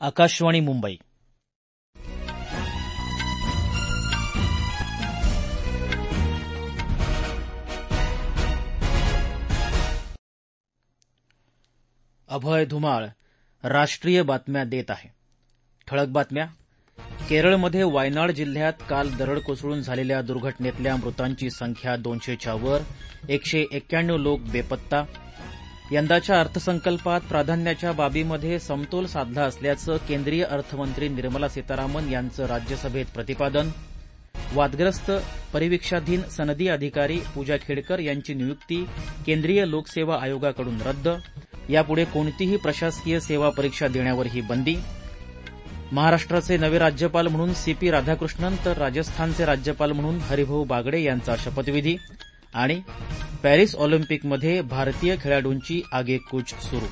आकाशवाणी मुंबई. अभय धुमाळ राष्ट्रीय बातम्या देत आहे. ठळक बातम्या. केरळमध्ये वायनाड जिल्ह्यात काल दरड कोसळून झालेल्या दुर्घटनेतल्या मृतांची संख्या 200च्या वर, 191 लोक बेपत्ता. यंदाच्या अर्थसंकल्पात प्राधान्याच्या बाबीमध्ये समतोल साधला असल्याचं केंद्रीय अर्थमंत्री निर्मला सीतारामन यांचं राज्यसभेत प्रतिपादन. वादग्रस्त परिवीक्षाधीन सनदी अधिकारी पूजा खेडकर यांची नियुक्ती केंद्रीय लोकसेवा आयोगाकडून रद्द. यापुढे कोणतीही प्रशासकीय सेवा परीक्षा देण्यावरही बंदी. महाराष्ट्राचे नवे राज्यपाल म्हणून सीपी राधाकृष्णन तर राजस्थानचे राज्यपाल म्हणून हरिभाऊ बागडे यांचा शपथविधी. आणि पॅरिस ऑलिम्पिकमध्ये भारतीय खेळाडूंची आगेकूच सुरू.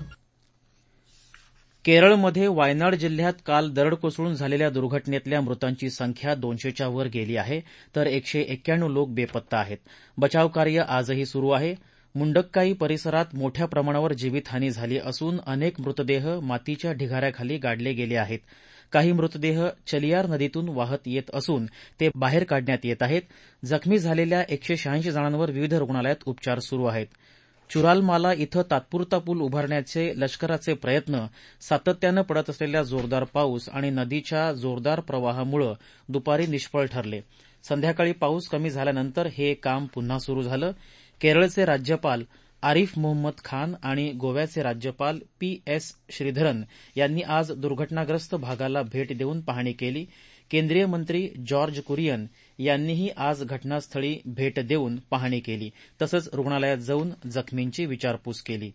केरळमध्ये वायनाड जिल्ह्यात काल दरड कोसळून झालेल्या दुर्घटनेतल्या मृतांची संख्या 200च्या वर गेली आहे, तर 191 लोक बेपत्ता आहेत. बचावकार्य आजही सुरू आहे. मुंडक्काई परिसरात मोठ्या प्रमाणावर जीवितहानी झाली असून अनेक मृतदेह मातीच्या ढिगाऱ्याखाली गाडले गेले आहेत. काही मृतदेह चलियार नदीतून वाहत येत असून ते बाहेर काढण्यात येत आहेत. जखमी झालेल्या 186 जणांवर विविध रुग्णालयात उपचार सुरू आहेत. चुरालमाला इथं तात्पुरता पूल उभारण्याचे लष्कराचे प्रयत्न सातत्यानं पडत असलेल्या जोरदार पाऊस आणि नदीच्या जोरदार प्रवाहामुळे दुपारी निष्फळ ठरले. संध्याकाळी पाऊस कमी झाल्यानंतर हे काम पुन्हा सुरू झालं. केरळचे राज्यपाल आरिफ मोहम्मद खान आणि गोव्याचे राज्यपाल पी.एस. श्रीधरन यांनी आज दुर्घटनाग्रस्त भागाला भेट देऊन पाहणी केली. केंद्रीय मंत्री जॉर्ज कुरियन यांनीही आज घटनास्थळी भेट देऊन पाहणी केली. तसंच रुग्णालयात जाऊन जखमींची विचारपूस केली.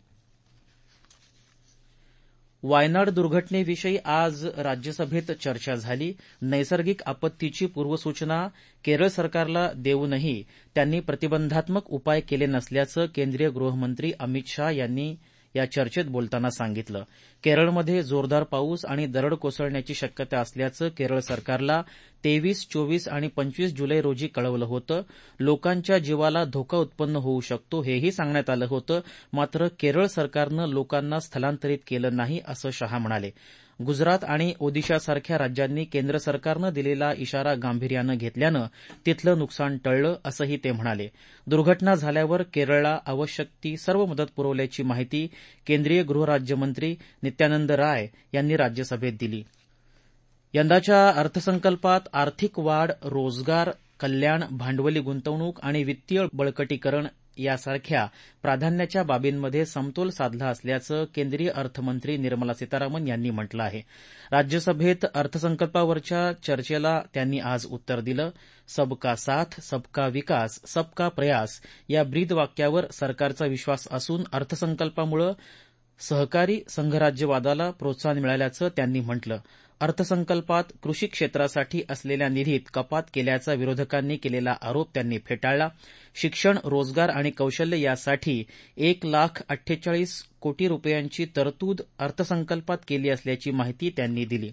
वायनाड दुर्घटनेविषयी आज राज्यसभेत चर्चा झाली. नैसर्गिक आपत्तीची पूर्वसूचना केरळ सरकारला देऊनही त्यांनी प्रतिबंधात्मक उपाय केले नसल्याचं केंद्रीय गृहमंत्री अमित शाह यांनी या चर्चेत बोलताना सांगितलं. केरळमध्ये जोरदार पाऊस आणि दरड कोसळण्याची शक्यता असल्याचं केरळ सरकारला 23, 24 आणि 25 जुलै रोजी कळवलं होतं. लोकांच्या जीवाला धोका उत्पन्न होऊ शकतो हेही सांगण्यात आलं होतं. मात्र केरळ सरकारनं लोकांना स्थलांतरित केलं नाही असं शाह म्हणाले. गुजरात आणि ओदिशासारख्या राज्यांनी केंद्र सरकारनं दिलेला इशारा गांभीर्यानं घेतल्यानं तिथलं नुकसान टळलं असंही ते म्हणाले. दुर्घटना झाल्यावर केरळला आवश्यक ती सर्व मदत पुरवल्याची माहिती केंद्रीय गृहराज्यमंत्री नित्यानंद राय यांनी राज्यसभेत दिली. यंदाच्या अर्थसंकल्पात आर्थिक वाढ, रोजगार, कल्याण, भांडवली गुंतवणूक आणि वित्तीय बळकटीकरण यासारख्या प्राधान्याच्या बाबींमध्ये समतोल साधला असल्याचं केंद्रीय अर्थमंत्री निर्मला सीतारामन यांनी म्हटलं आहे. राज्यसभेत अर्थसंकल्पावरच्या चर्चेला त्यांनी आज उत्तर दिलं. सबका साथ, सबका विकास, सबका प्रयास या ब्रीदवाक्यावर सरकारचा विश्वास असून अर्थसंकल्पामुळे सहकारी संघराज्यवादाला प्रोत्साहन मिळाल्याचं त्यांनी म्हटलं. अर्थसंकल्पात कृषी क्षेत्रासाठी असलेल्या निधीत कपात केल्याचा विरोधकांनी केलेला आरोप त्यांनी फेटाळला. शिक्षण, रोजगार आणि कौशल्य यासाठी 1,48,00,000 कोटी रुपयांची तरतूद अर्थसंकल्पात केली असल्याची माहिती त्यांनी दिली.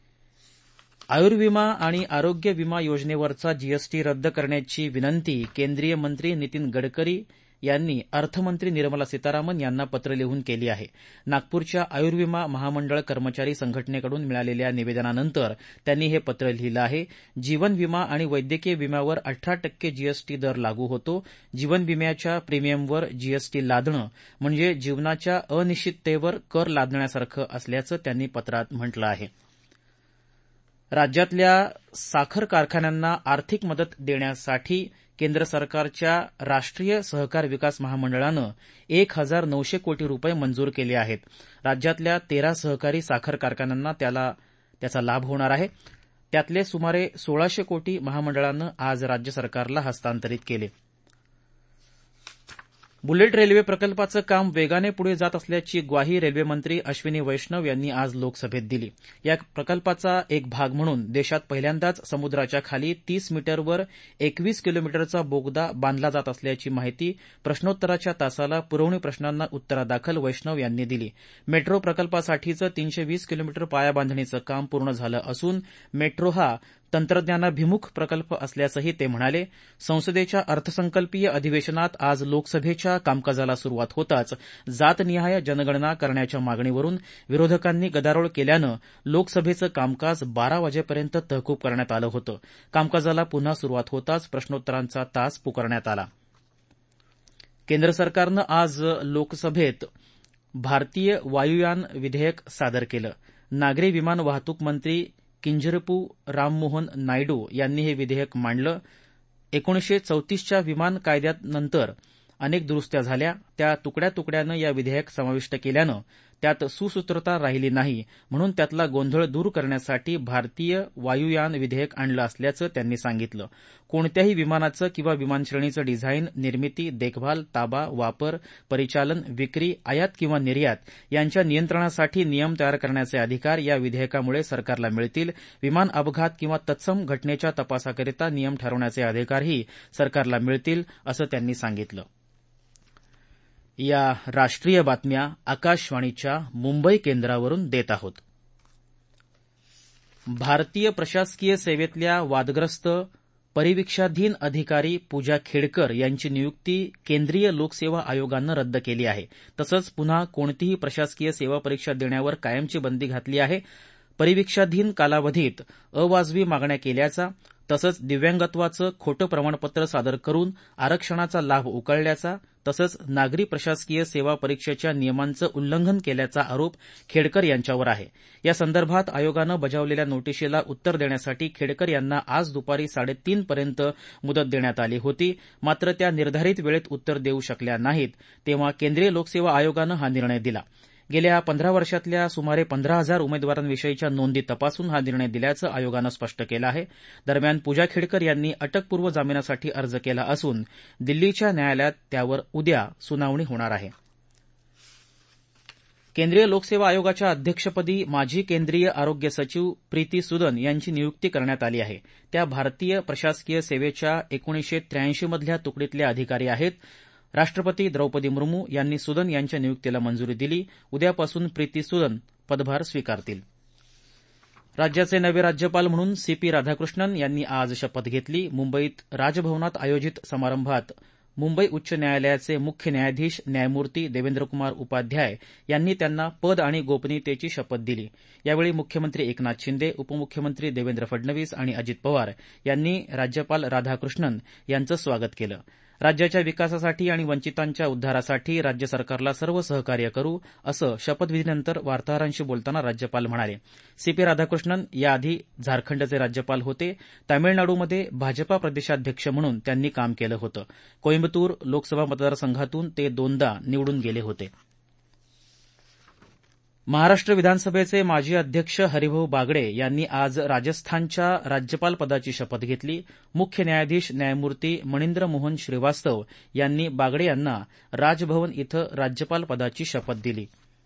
आयुर्विमा आणि आरोग्य विमा योजनेवरचा जीएसटी रद्द करण्याची विनंती केंद्रीय मंत्री नितीन गडकरी यांनी अर्थमंत्री निर्मला सीतारामन यांना पत्र लिहून केली आहे. नागपूरच्या आयुर्विमा महामंडळ कर्मचारी संघटनेकडून मिळालेल्या निवेदनानंतर त्यांनी हे पत्र लिहिलं आहे. जीवन विमा आणि वैद्यकीय विम्यावर 18% जीएसटी दर लागू होतो. जीवन विम्याच्या प्रीमियमवर जीएसटी लादणं म्हणजे जीवनाच्या अनिश्चिततेवर कर लादण्यासारखं असल्याचं त्यांनी पत्रात म्हटलं आहे. राज्यातल्या साखर कारखान्यांना आर्थिक मदत देण्यासाठी केंद्र सरकारच्या राष्ट्रीय सहकार विकास महामंडळानं 1,900 कोटी रुपये मंजूर केले आहेत. राज्यातल्या 13 सहकारी साखर कारखान्यांना त्याचा लाभ होणार आहे. त्यातले सुमारे 1,600 कोटी महामंडळानं आज राज्य सरकारला हस्तांतरित केले. बुलेट रेल्वे प्रकल्पाचं काम वेगाने पुढे जात असल्याची ग्वाही रेल्वेमंत्री अश्विनी वैष्णव यांनी आज लोकसभेत दिली. या प्रकल्पाचा एक भाग म्हणून देशात पहिल्यांदाच समुद्राच्या खाली 30 मीटरवर 21 किलोमीटरचा बोगदा बांधला जात असल्याची माहिती प्रश्नोत्तराच्या तासाला पुरवणी प्रश्नांना उत्तरादाखल वैष्णव यांनी दिली. मेट्रो प्रकल्पासाठीचं 320 किलोमीटर पायाबांधणीचं काम पूर्ण झालं असून मेट्रो हा तंत्रज्ञानाभिमुख प्रकल्प असल्याचंही ते म्हणाले. संसदेच्या अर्थसंकल्पीय अधिवेशनात आज लोकसभेच्या कामकाजाला सुरुवात होताच जातनिहाय जनगणना करण्याच्या मागणीवरून विरोधकांनी गदारोळ केल्यानं लोकसभेचं कामकाज 12 वाजेपर्यंत तहकूब करण्यात आलं होतं. कामकाजाला पुन्हा सुरुवात होताच प्रश्नोत्तरांचा तास पुकारण्यात आला. केंद्र सरकारनं आज लोकसभेत भारतीय वायुयान विधेयक सादर केलं. नागरी विमान वाहतूक मंत्री किंजरपू राममोहन नायडू यांनी हे विधेयक मांडलं. 1934च्या विमान कायद्यानंतर अनेक दुरुस्त्या झाल्या. त्या तुकड्या तुकड्यानं या विधेयक समाविष्ट केल्यानं त्यात सुसूत्रता राहिली नाही, म्हणून त्यातला गोंधळ दूर करण्यासाठी भारतीय वायुयान विधेयक आणलं असल्याचं त्यांनी सांगितलं. कोणत्याही विमानाचं किंवा विमानश्रेणीचं डिझाईन, निर्मिती, देखभाल, ताबा, वापर, परिचालन, विक्री, आयात किंवा निर्यात यांच्या नियंत्रणासाठी नियम तयार करण्याचे अधिकार या विधेयकामुळे सरकारला मिळतील. विमान अपघात किंवा तत्सम घटनेच्या तपासाकरिता नियम ठरवण्याचे अधिकारही सरकारला मिळतील, असं त्यांनी सांगितलं. या राष्ट्रीय बातम्या आकाशवाणीच्या मुंबई केंद्रावरून देत आहोत. भारतीय प्रशासकीय सेवेतल्या वादग्रस्त परिवीक्षाधीन अधिकारी पूजा खेडकर यांची नियुक्ती केंद्रीय लोकसेवा आयोगानं रद्द केली आहे. तसंच पुन्हा कोणतीही प्रशासकीय सेवा परीक्षा देण्यावर कायमची बंदी घातली आहे. परिवीक्षाधीन कालावधीत अवाजवी मागण्या केल्याचा तसंच दिव्यांगत्वाचं खोटं प्रमाणपत्र सादर करून आरक्षणाचा लाभ उकळल्याचा तसंच नागरी प्रशासकीय सेवा परीक्षेच्या नियमांचं उल्लंघन केल्याचा आरोप खेडकर यांच्यावर आहे. या संदर्भात आयोगानं बजावलेल्या नोटिशीला उत्तर देण्यासाठी खेडकर यांना आज दुपारी 3:30 पर्यंत मुदत देण्यात आली होती. मात्र त्या निर्धारित वेळेत उत्तर देऊ शकल्या नाहीत, तेव्हा केंद्रीय लोकसेवा आयोगानं हा निर्णय दिला. गेल्या 15 वर्षातल्या सुमारे 15,000 उमेदवारांविषयीच्या नोंदी तपासून हा निर्णय दिल्याचं आयोगानं स्पष्ट केलं आहे. दरम्यान पूजा खेडकर यांनी अटकपूर्व जामिनासाठी अर्ज केला असून दिल्लीच्या न्यायालयात त्यावर उद्या सुनावणी होणार आहे. केंद्रीय लोकसेवा आयोगाच्या अध्यक्षपदी माजी केंद्रीय आरोग्य सचिव प्रीती सुदन यांची नियुक्ती करण्यात आली आहे. त्या भारतीय प्रशासकीय सेवेच्या 1983 मधल्या तुकडीतल्या अधिकारी आहेत. राष्ट्रपती द्रौपदी मुर्मू यांनी सुदन यांच्या नियुक्तीला मंजुरी दिली. उद्यापासून प्रीती सुदन पदभार स्वीकारतील. राज्याचे नवे राज्यपाल म्हणून सीपी राधाकृष्णन यांनी आज शपथ घेतली. मुंबईत राजभवनात आयोजित समारंभात मुंबई उच्च न्यायालयाचे मुख्य न्यायाधीश न्यायमूर्ती देवेंद्रकुमार उपाध्याय यांनी त्यांना पद आणि गोपनीयतेची शपथ दिली. यावेळी मुख्यमंत्री एकनाथ शिंदे, उपमुख्यमंत्री देवेंद्र फडणवीस आणि अजित पवार यांनी राज्यपाल राधाकृष्णन यांचं स्वागत केलं. राज्याच्या विकासासाठी आणि वंचितांच्या उद्धारासाठी राज्य सरकारला सर्व सहकार्य करू, असं शपथविधीनंतर वार्ताहरांशी बोलताना राज्यपाल म्हणाले. सीपी राधाकृष्णन याआधी झारखंडचे राज्यपाल होते. तामिळनाडूमध्ये भाजपा प्रदेशाध्यक्ष म्हणून त्यांनी काम केलं होतं. कोईम्बतूर लोकसभा मतदारसंघातून ते 2दा निवडून गेले होते. महाराष्ट्र विधानसभेचे माजी अध्यक्ष हरिभाऊ बागडे यांनी आज राजस्थानच्या राज्यपालपदाची शपथ घेतली. मुख्य न्यायाधीश न्यायमूर्ती मणींद्र मोहन श्रीवास्तव यांनी बागडे यांना राजभवन इथं राज्यपालपदाची शपथ दिली.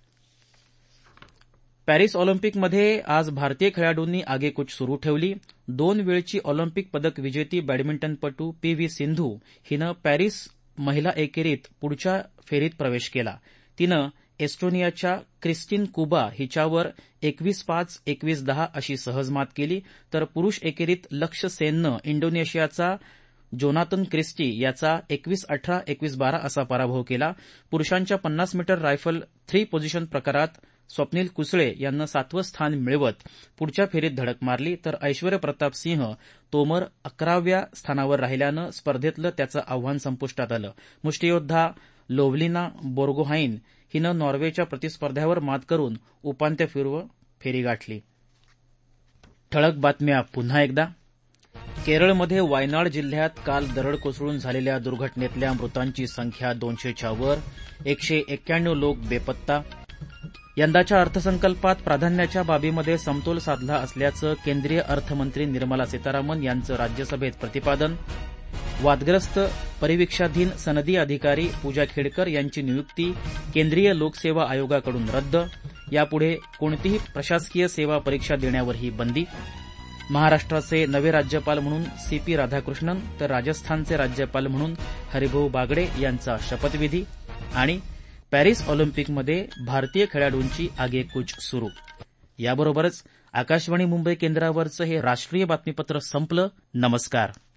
पॅरिस ऑलिम्पिकमध्ये आज भारतीय खेळाडूंनी आगेकूच सुरू ठेवली. 2 वेळची ऑलिम्पिक पदक विजेती बॅडमिंटनपटू पी.व्ही. सिंधू हिनं पॅरिस महिला एकेरीत पुढच्या फेरीत प्रवेश केला. तिनं एस्टोनियाच्या क्रिस्टिन कुबा हिच्यावर 21-5, 21-10 अशी सहज मात केली. तर पुरुष एकेरीत लक्ष्य सेननं इंडोनेशियाचा जोनाथन क्रिस्टी याचा 21-18, 21-12 असा पराभव केला. पुरुषांच्या 50 मीटर रायफल 3 पोझिशन प्रकारात स्वप्नील कुसळे यांना 7वं स्थान मिळवत पुढच्या फेरीत धडक मारली. तर ऐश्वर्य प्रताप सिंह तोमर 11व्या स्थानावर राहिल्यानं स्पर्धेतलं त्याचं आव्हान संपुष्टात आलं. मुष्टियोद्धा लोव्हलिना बोर्गोहाईन हिनं नॉर्वेच्या प्रतिस्पर्ध्यावर मात करून उपांत्यपूर्व फेरी गाठली. ठळक बातम्या पुन्हा एकदा. केरळमध्ये वायनाड जिल्ह्यात काल दरड कोसळून झालेल्या दुर्घटनेतल्या मृतांची संख्या 200च्या वर. 191 लोक बेपत्ता. यंदाच्या अर्थसंकल्पात प्राधान्याच्या बाबीमध्ये समतोल साधला असल्याचं केंद्रीय अर्थमंत्री निर्मला सीतारामन यांचं राज्यसभेत प्रतिपादन. वादग्रस्त परिवीक्षाधीन सनदी अधिकारी पूजा खेडकर यांची नियुक्ती केंद्रीय लोकसेवा आयोगाकडून रद्द. यापुढे कोणतीही प्रशासकीय सेवा परीक्षा देण्यावरही बंदी. महाराष्ट्राचे नवे राज्यपाल म्हणून सीपी राधाकृष्णन तर राजस्थानचे राज्यपाल म्हणून हरिभाऊ बागडे यांचा शपथविधी. आणि पॅरिस ऑलिम्पिकमध्ये भारतीय खेळाडूंची आगेकूच सुरू. याबरोबरच आकाशवाणी मुंबई केंद्रावरचं हे राष्ट्रीय बातमीपत्र संपलं. नमस्कार.